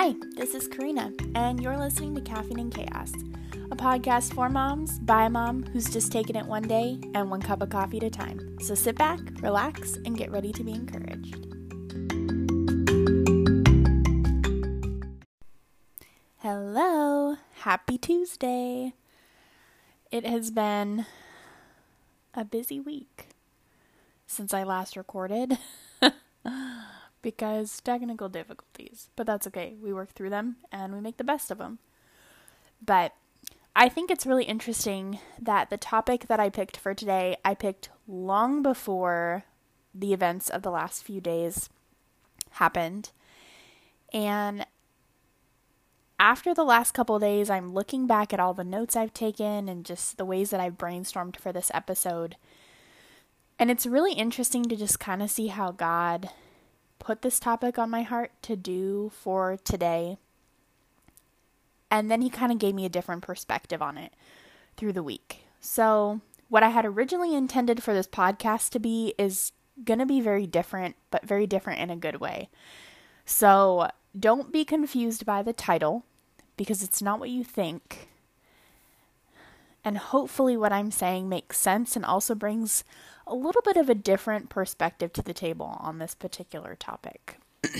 Hi, this is Karina, and you're listening to Caffeine and Chaos, a podcast for moms by a mom who's just taking it one day and one cup of coffee at a time. So sit back, relax, and get ready to be encouraged. Hello, happy Tuesday. It has been a busy week since I last recorded. Because technical difficulties, but that's okay. We work through them and we make the best of them. But I think it's really interesting that the topic that I picked for today, I picked long before the events of the last few days happened. And after the last couple of days, I'm looking back at all the notes I've taken and just the ways that I've brainstormed for this episode. And it's really interesting to just kind of see how God put this topic on my heart to do for today. And then he kind of gave me a different perspective on it through the week. So what I had originally intended for this podcast to be is going to be very different, but very different in a good way. So don't be confused by the title because it's not what you think. And hopefully what I'm saying makes sense and also brings a little bit of a different perspective to the table on this particular topic.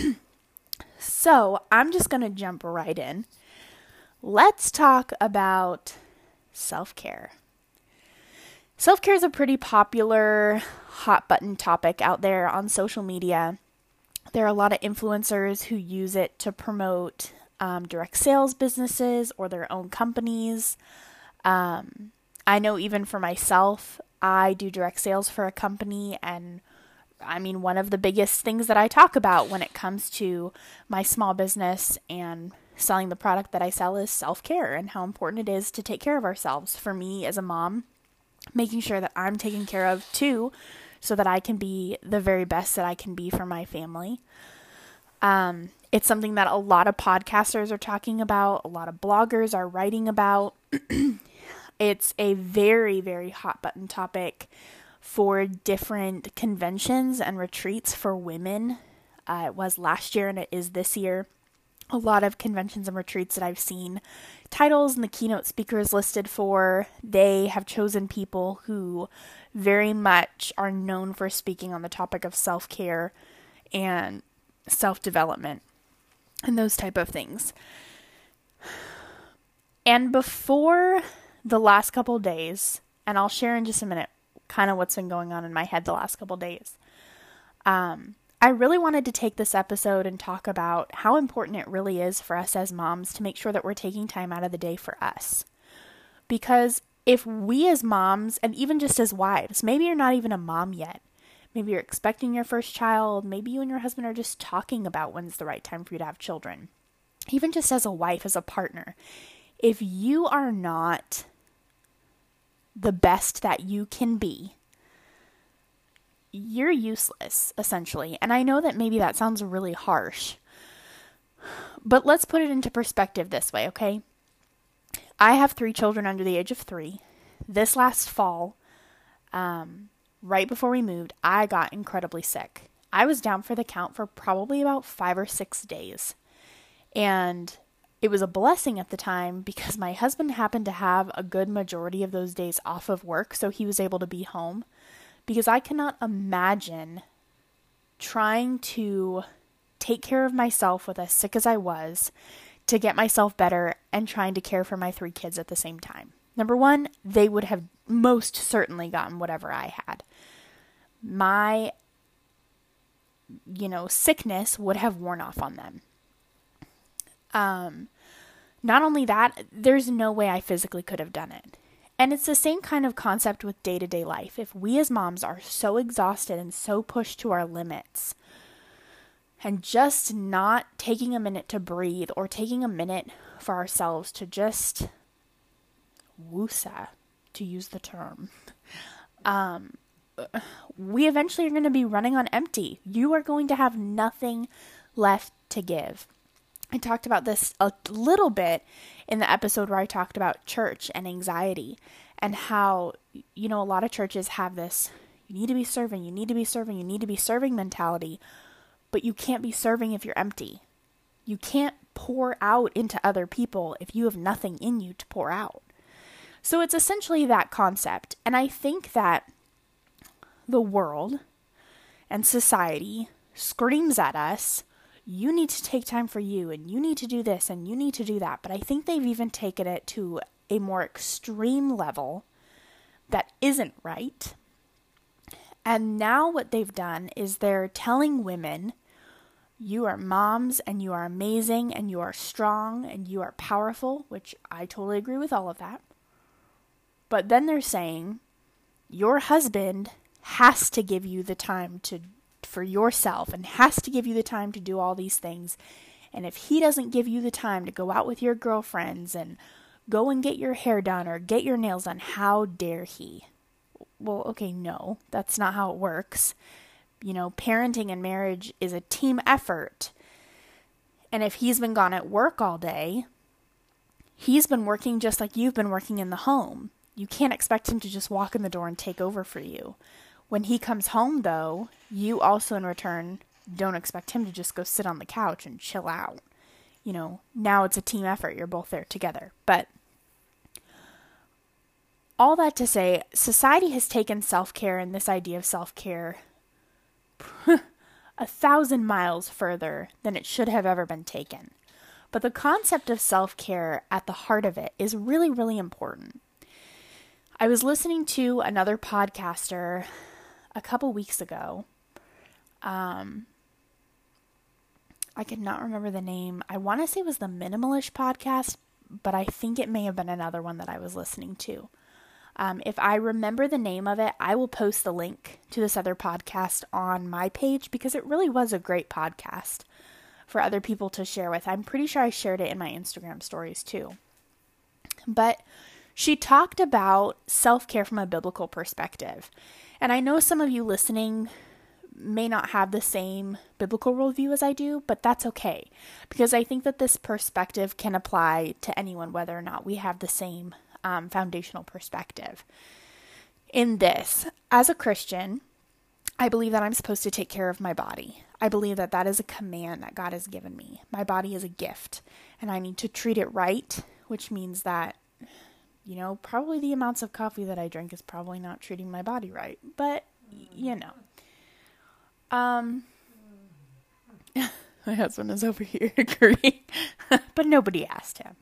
So I'm just going to jump right in. Let's talk about self-care. Self-care is a pretty popular hot button topic out there on social media. There are a lot of influencers who use it to promote direct sales businesses or their own companies. I know even for myself, I do direct sales for a company, and I mean, one of the biggest things that I talk about when it comes to my small business and selling the product that I sell is self-care and how important it is to take care of ourselves. For me as a mom, making sure that I'm taken care of too, so that I can be the very best that I can be for my family. It's something that a lot of podcasters are talking about, a lot of bloggers are writing about. It's a very, very hot button topic for different conventions and retreats for women. It was last year and it is this year. A lot of conventions and retreats that I've seen titles and the keynote speakers listed for, they have chosen people who very much are known for speaking on the topic of self-care and self-development and those type of things. And before the last couple days, and I'll share in just a minute kind of what's been going on in my head the last couple days. I really wanted to take this episode and talk about how important it really is for us as moms to make sure that we're taking time out of the day for us. Because if we as moms, and even just as wives, maybe you're not even a mom yet. Maybe you're expecting your first child. Maybe you and your husband are just talking about when's the right time for you to have children. Even just as a wife, as a partner. If you are not the best that you can be, you're useless, essentially. And I know that maybe that sounds really harsh, but let's put it into perspective this way, okay? I have 3 children under the age of 3. This last fall, right before we moved, I got incredibly sick. I was down for the count for probably about 5 or 6 days. And it was a blessing at the time because my husband happened to have a good majority of those days off of work, so he was able to be home. Because I cannot imagine trying to take care of myself with as sick as I was to get myself better and trying to care for my 3 kids at the same time. Number one, they would have most certainly gotten whatever I had. My, sickness would have worn off on them. Not only that, there's no way I physically could have done it. And it's the same kind of concept with day-to-day life. If we as moms are so exhausted and so pushed to our limits, and just not taking a minute to breathe or taking a minute for ourselves to just woosah, to use the term, we eventually are going to be running on empty. You are going to have nothing left to give. I talked about this a little bit in the episode where I talked about church and anxiety and how, a lot of churches have this, you need to be serving, you need to be serving, you need to be serving mentality, but you can't be serving if you're empty. You can't pour out into other people if you have nothing in you to pour out? So it's essentially that concept. And I think that the world and society screams at us, you need to take time for you, and you need to do this, and you need to do that. But I think they've even taken it to a more extreme level that isn't right. And now what they've done is they're telling women, you are moms, and you are amazing, and you are strong, and you are powerful, which I totally agree with all of that. But then they're saying, your husband has to give you the time for yourself, and has to give you the time to do all these things. And if he doesn't give you the time to go out with your girlfriends and go and get your hair done or get your nails done, how dare he? Well, okay, no, that's not how it works. Parenting and marriage is a team effort. And if he's been gone at work all day, he's been working just like you've been working in the home. You can't expect him to just walk in the door and take over for you. When he comes home, though, you also in return don't expect him to just go sit on the couch and chill out. Now it's a team effort. You're both there together. But all that to say, society has taken self-care and this idea of self-care 1,000 miles further than it should have ever been taken. But the concept of self-care at the heart of it is really, really important. I was listening to another podcaster a couple weeks ago. I could not remember the name. I want to say it was the Minimalish podcast, but I think it may have been another one that I was listening to. If I remember the name of it, I will post the link to this other podcast on my page because it really was a great podcast for other people to share with. I'm pretty sure I shared it in my Instagram stories too. But she talked about self-care from a biblical perspective. And I know some of you listening may not have the same biblical worldview as I do, but that's okay. Because I think that this perspective can apply to anyone, whether or not we have the same foundational perspective. In this, as a Christian, I believe that I'm supposed to take care of my body. I believe that that is a command that God has given me. My body is a gift, and I need to treat it right, which means that probably the amounts of coffee that I drink is probably not treating my body right. But, my husband is over here agreeing, but nobody asked him.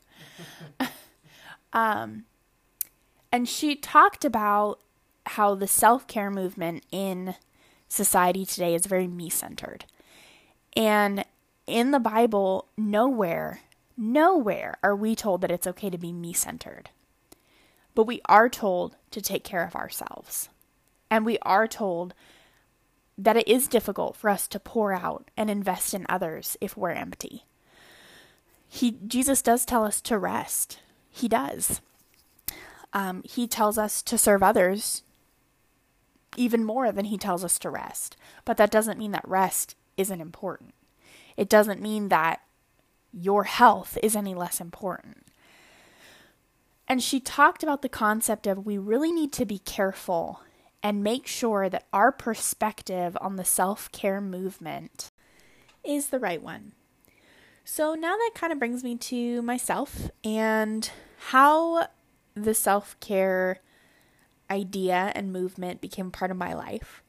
And she talked about how the self-care movement in society today is very me-centered. And in the Bible, nowhere are we told that it's okay to be me-centered. But we are told to take care of ourselves. And we are told that it is difficult for us to pour out and invest in others if we're empty. Jesus does tell us to rest. He does. He tells us to serve others even more than he tells us to rest. But that doesn't mean that rest isn't important. It doesn't mean that your health is any less important. And she talked about the concept of we really need to be careful and make sure that our perspective on the self-care movement is the right one. So now that kind of brings me to myself and how the self-care idea and movement became part of my life.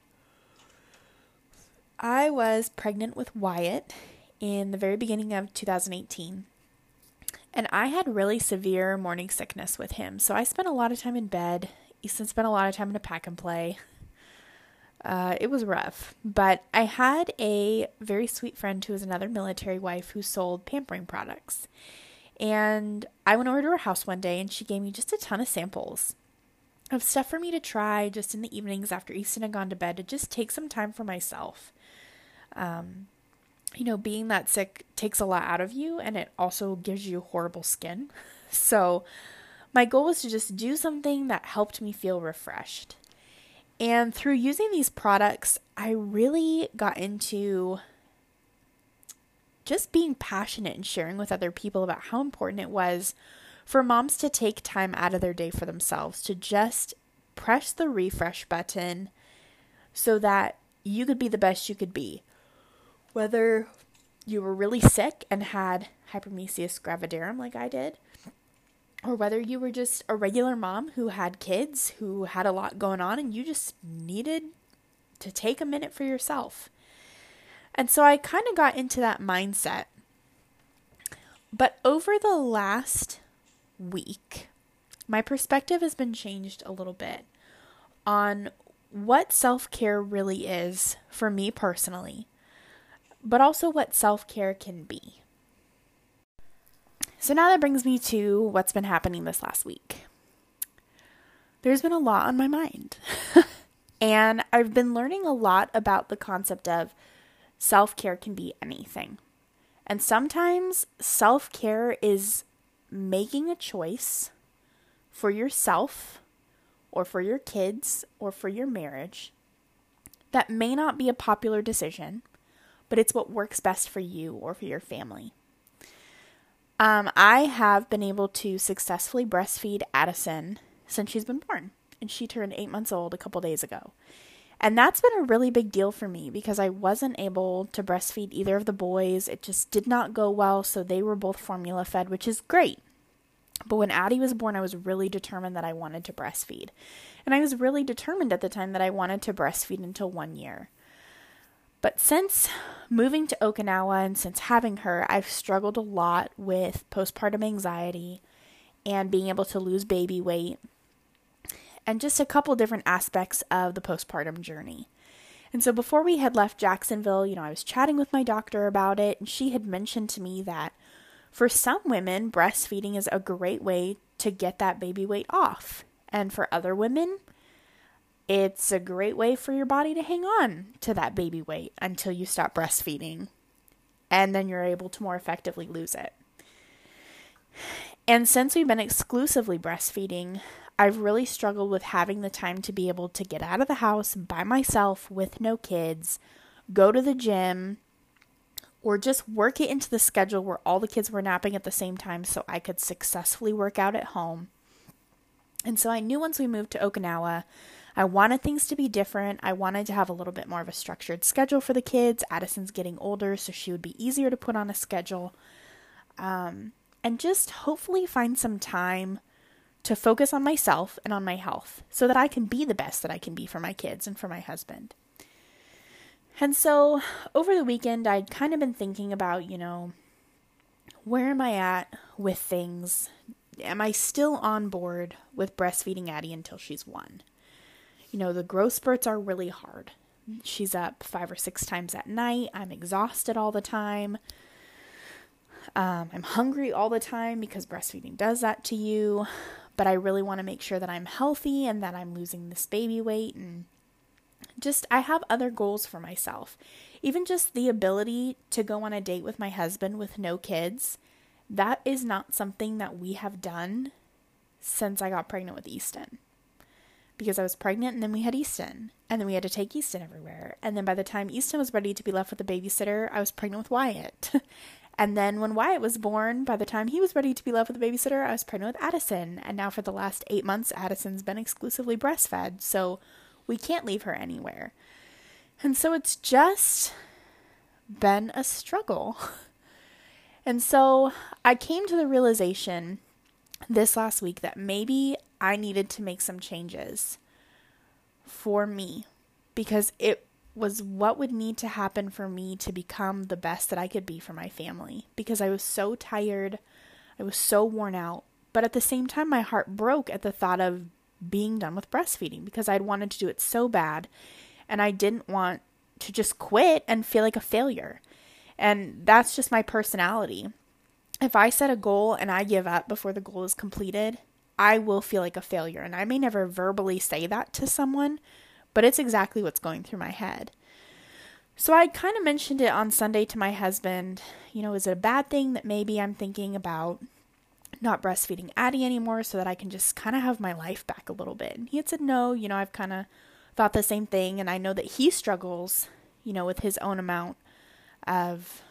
I was pregnant with Wyatt in the very beginning of 2018. And I had really severe morning sickness with him. So I spent a lot of time in bed. Easton spent a lot of time in a pack and play. It was rough. But I had a very sweet friend who was another military wife who sold pampering products. And I went over to her house one day and she gave me just a ton of samples of stuff for me to try just in the evenings after Easton had gone to bed to just take some time for myself. Being that sick takes a lot out of you and it also gives you horrible skin. So my goal was to just do something that helped me feel refreshed. And through using these products, I really got into just being passionate and sharing with other people about how important it was for moms to take time out of their day for themselves, to just press the refresh button so that you could be the best you could be. Whether you were really sick and had hyperemesis gravidarum like I did, or whether you were just a regular mom who had kids, who had a lot going on, and you just needed to take a minute for yourself. And so I kind of got into that mindset. But over the last week, my perspective has been changed a little bit on what self-care really is for me personally, but also what self-care can be. So now that brings me to what's been happening this last week. There's been a lot on my mind. And I've been learning a lot about the concept of self-care can be anything. And sometimes self-care is making a choice for yourself or for your kids or for your marriage that may not be a popular decision, but it's what works best for you or for your family. I have been able to successfully breastfeed Addison since she's been born, and she turned 8 months old a couple days ago. And that's been a really big deal for me because I wasn't able to breastfeed either of the boys. It just did not go well, so they were both formula fed, which is great. But when Addie was born, I was really determined that I wanted to breastfeed. And I was really determined at the time that I wanted to breastfeed until 1 year. But since moving to Okinawa and since having her, I've struggled a lot with postpartum anxiety and being able to lose baby weight and just a couple different aspects of the postpartum journey. And so before we had left Jacksonville, I was chatting with my doctor about it, and she had mentioned to me that for some women, breastfeeding is a great way to get that baby weight off. And for other women, it's a great way for your body to hang on to that baby weight until you stop breastfeeding. And then you're able to more effectively lose it. And since we've been exclusively breastfeeding, I've really struggled with having the time to be able to get out of the house by myself with no kids, go to the gym, or just work it into the schedule where all the kids were napping at the same time so I could successfully work out at home. And so I knew once we moved to Okinawa, I wanted things to be different. I wanted to have a little bit more of a structured schedule for the kids. Addison's getting older, so she would be easier to put on a schedule. And just hopefully find some time to focus on myself and on my health so that I can be the best that I can be for my kids and for my husband. And so over the weekend, I'd kind of been thinking about, where am I at with things? Am I still on board with breastfeeding Addie until she's 1? The growth spurts are really hard. She's up 5 or 6 times at night. I'm exhausted all the time. I'm hungry all the time because breastfeeding does that to you. But I really want to make sure that I'm healthy and that I'm losing this baby weight. And I have other goals for myself. Even just the ability to go on a date with my husband with no kids, that is not something that we have done since I got pregnant with Easton. Because I was pregnant and then we had Easton. And then we had to take Easton everywhere. And then by the time Easton was ready to be left with a babysitter, I was pregnant with Wyatt. And then when Wyatt was born, by the time he was ready to be left with a babysitter, I was pregnant with Addison. And now for the last 8 months, Addison's been exclusively breastfed. So we can't leave her anywhere. And so it's just been a struggle. And so I came to the realization this last week that maybe I needed to make some changes for me because it was what would need to happen for me to become the best that I could be for my family, because I was so tired, I was so worn out, but at the same time my heart broke at the thought of being done with breastfeeding because I'd wanted to do it so bad and I didn't want to just quit and feel like a failure. And that's just my personality. If I set a goal and I give up before the goal is completed, I will feel like a failure. And I may never verbally say that to someone, but it's exactly what's going through my head. So I kind of mentioned it on Sunday to my husband. Is it a bad thing that maybe I'm thinking about not breastfeeding Addie anymore so that I can just kind of have my life back a little bit? And he had said, no, I've kind of thought the same thing. And I know that he struggles, with his own amount of,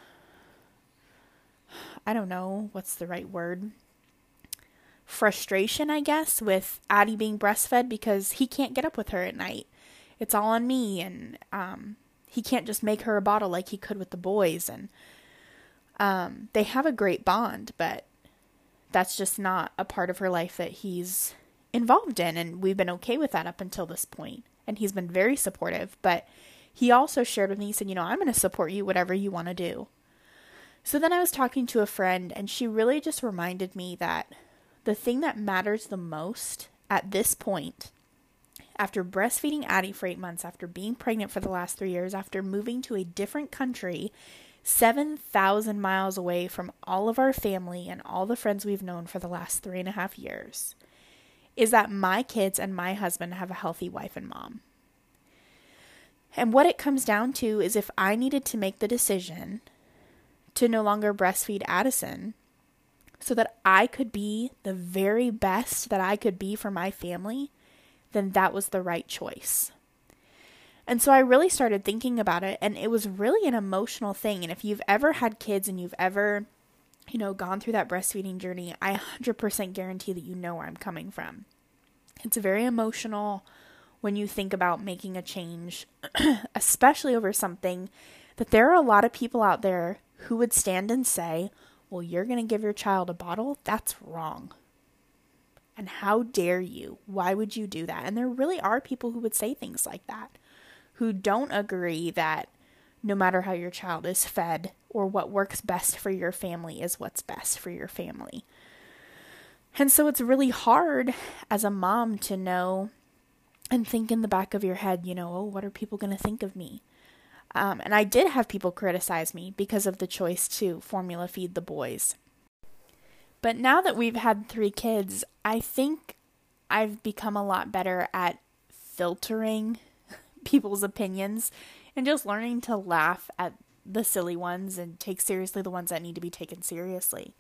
I don't know, what's the right word? Frustration, I guess, with Addie being breastfed because he can't get up with her at night. It's all on me, and he can't just make her a bottle like he could with the boys. And They have a great bond, but that's just not a part of her life that he's involved in. And we've been okay with that up until this point. And he's been very supportive, but he also shared with me, he said, I'm going to support you, whatever you want to do. So then I was talking to a friend, and she really just reminded me that the thing that matters the most at this point, after breastfeeding Addie for 8 months, after being pregnant for the last 3 years, after moving to a different country, 7,000 miles away from all of our family and all the friends we've known for the last 3.5 years, is that my kids and my husband have a healthy wife and mom. And what it comes down to is if I needed to make the decision to no longer breastfeed Addison so that I could be the very best that I could be for my family, then that was the right choice. And so I really started thinking about it, and it was really an emotional thing. And if you've ever had kids and you've ever, gone through that breastfeeding journey, I 100% guarantee that you know where I'm coming from. It's very emotional when you think about making a change, especially over something that there are a lot of people out there who would stand and say, well, you're going to give your child a bottle? That's wrong. And how dare you? Why would you do that? And there really are people who would say things like that, who don't agree that no matter how your child is fed or what works best for your family is what's best for your family. And so it's really hard as a mom to know and think in the back of your head, what are people going to think of me? And I did have people criticize me because of the choice to formula feed the boys. But now that we've had 3 kids, I think I've become a lot better at filtering people's opinions and just learning to laugh at the silly ones and take seriously the ones that need to be taken seriously.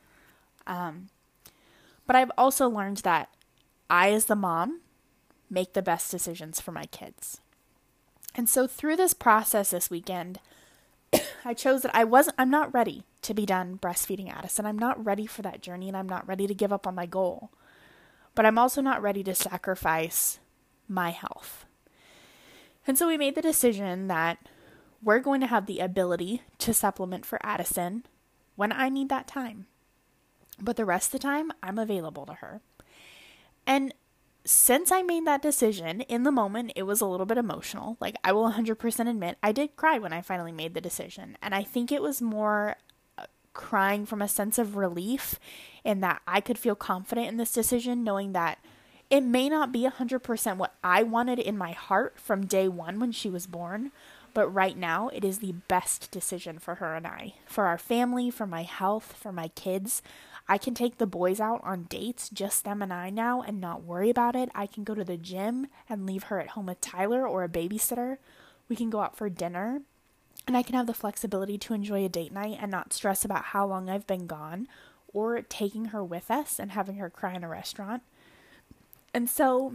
But I've also learned that I, as the mom, make the best decisions for my kids. And so through this process this weekend, I chose that I'm not ready to be done breastfeeding Addison. I'm not ready for that journey, and I'm not ready to give up on my goal. But I'm also not ready to sacrifice my health. And so we made the decision that we're going to have the ability to supplement for Addison when I need that time. But the rest of the time, I'm available to her. And since I made that decision, in the moment, it was a little bit emotional. Like, I will 100% admit, I did cry when I finally made the decision. And I think it was more crying from a sense of relief in that I could feel confident in this decision, knowing that it may not be 100% what I wanted in my heart from day one when she was born, but right now it is the best decision for her and I, for our family, for my health, for my kids. I can take the boys out on dates, just them and I now, and not worry about it. I can go to the gym and leave her at home with Tyler or a babysitter. We can go out for dinner, and I can have the flexibility to enjoy a date night and not stress about how long I've been gone or taking her with us and having her cry in a restaurant. And so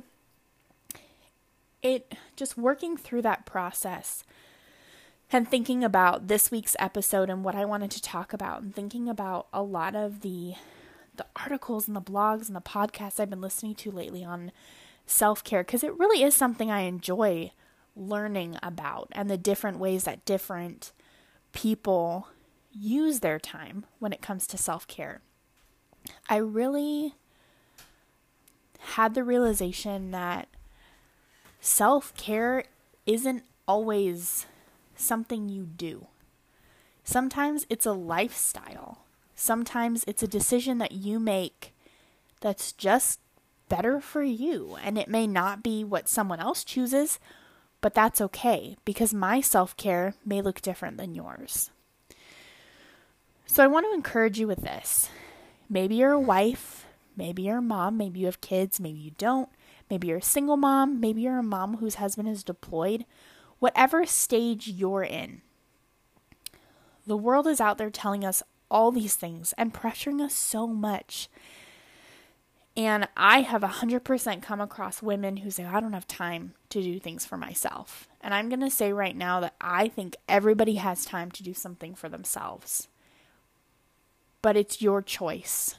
it just working through that process and thinking about this week's episode and what I wanted to talk about, and thinking about a lot of the articles and the blogs and the podcasts I've been listening to lately on self-care, because it really is something I enjoy learning about, and the different ways that different people use their time when it comes to self-care. I really had the realization that self-care isn't always something you do. Sometimes it's a lifestyle. Sometimes it's a decision that you make that's just better for you. And it may not be what someone else chooses, but that's okay, because my self-care may look different than yours. So I want to encourage you with this. Maybe you're a wife, maybe you're a mom, maybe you have kids, maybe you don't. Maybe you're a single mom, maybe you're a mom whose husband is deployed. Whatever stage you're in, the world is out there telling us all these things and pressuring us so much. And I have 100% come across women who say, I don't have time to do things for myself. And I'm going to say right now that I think everybody has time to do something for themselves. But it's your choice.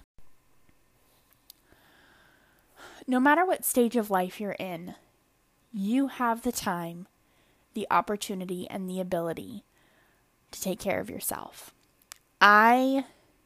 No matter what stage of life you're in, you have the time, the opportunity, and the ability to take care of yourself. I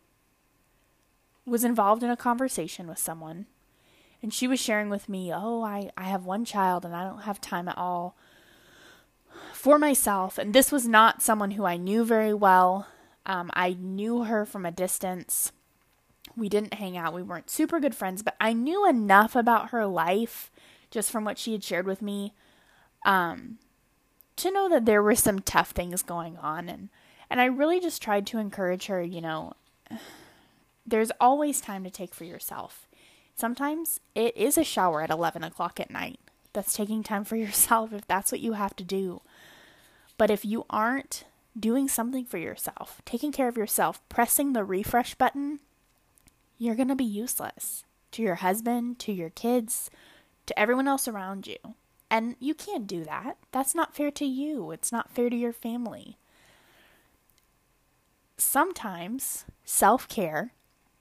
was involved in a conversation with someone, and she was sharing with me, I have one child and I don't have time at all for myself. And this was not someone who I knew very well. I knew her from a distance. We didn't hang out. We weren't super good friends, but I knew enough about her life just from what she had shared with me to know that there were some tough things going on. And I really just tried to encourage her, there's always time to take for yourself. Sometimes it is a shower at 11 o'clock at night. That's taking time for yourself if that's what you have to do. But if you aren't doing something for yourself, taking care of yourself, pressing the refresh button, you're going to be useless to your husband, to your kids, to everyone else around you. And you can't do that. That's not fair to you. It's not fair to your family. Sometimes self-care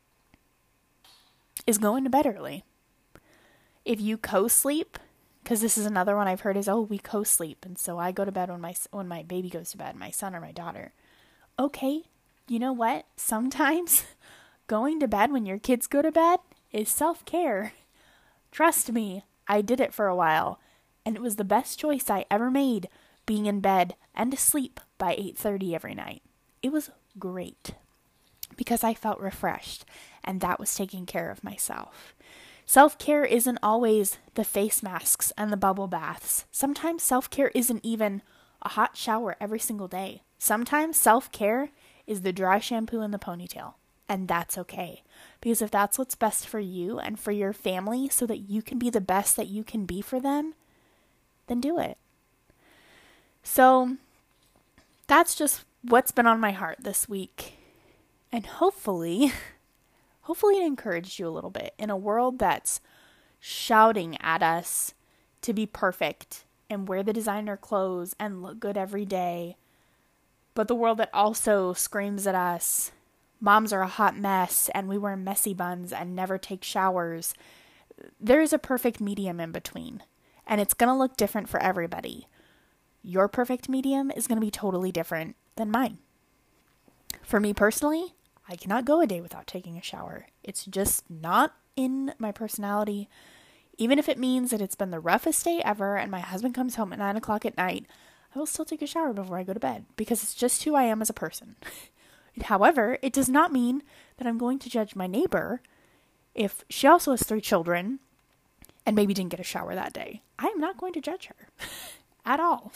is going to bed early. If you co-sleep, because this is another one I've heard is, we co-sleep, and so I go to bed when my baby goes to bed, my son or my daughter. Okay, you know what? Sometimes going to bed when your kids go to bed is self-care. Trust me, I did it for a while, and it was the best choice I ever made, being in bed and asleep by 8:30 every night. It was great because I felt refreshed, and that was taking care of myself. Self-care isn't always the face masks and the bubble baths. Sometimes self-care isn't even a hot shower every single day. Sometimes self-care is the dry shampoo and the ponytail, and that's okay. Because if that's what's best for you and for your family so that you can be the best that you can be for them, then do it. So that's just what's been on my heart this week. And hopefully it encouraged you a little bit in a world that's shouting at us to be perfect and wear the designer clothes and look good every day. But the world that also screams at us, moms are a hot mess and we wear messy buns and never take showers. There's a perfect medium in between, and it's going to look different for everybody. Your perfect medium is going to be totally different than mine. For me personally, I cannot go a day without taking a shower. It's just not in my personality. Even if it means that it's been the roughest day ever and my husband comes home at 9 o'clock at night, I will still take a shower before I go to bed because it's just who I am as a person. However, it does not mean that I'm going to judge my neighbor if she also has 3 children and maybe didn't get a shower that day. I am not going to judge her at all.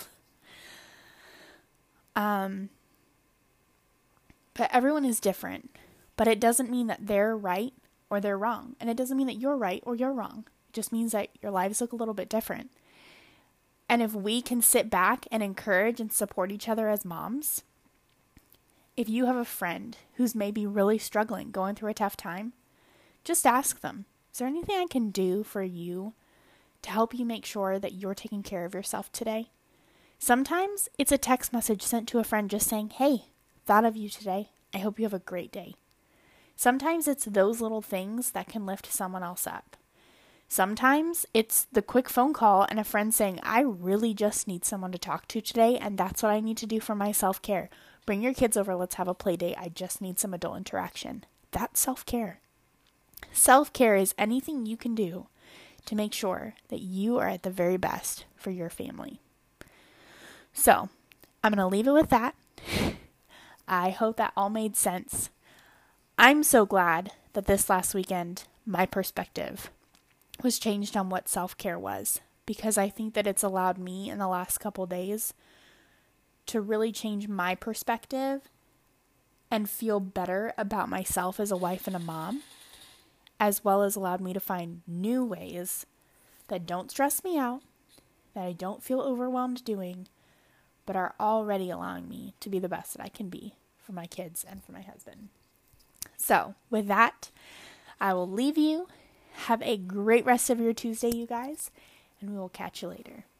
But everyone is different. But it doesn't mean that they're right or they're wrong. And it doesn't mean that you're right or you're wrong. It just means that your lives look a little bit different. And if we can sit back and encourage and support each other as moms, if you have a friend who's maybe really struggling, going through a tough time, just ask them, is there anything I can do for you to help you make sure that you're taking care of yourself today? Sometimes it's a text message sent to a friend just saying, hey, thought of you today. I hope you have a great day. Sometimes it's those little things that can lift someone else up. Sometimes it's the quick phone call and a friend saying, I really just need someone to talk to today, and that's what I need to do for my self-care. Bring your kids over, let's have a play date. I just need some adult interaction. That's self-care. Self-care is anything you can do to make sure that you are at the very best for your family. So, I'm going to leave it with that. I hope that all made sense. I'm so glad that this last weekend, my perspective was changed on what self-care was, because I think that it's allowed me in the last couple days to really change my perspective and feel better about myself as a wife and a mom, as well as allowed me to find new ways that don't stress me out, that I don't feel overwhelmed doing, but are already allowing me to be the best that I can be for my kids and for my husband. So, with that, I will leave you. Have a great rest of your Tuesday, you guys, and we will catch you later.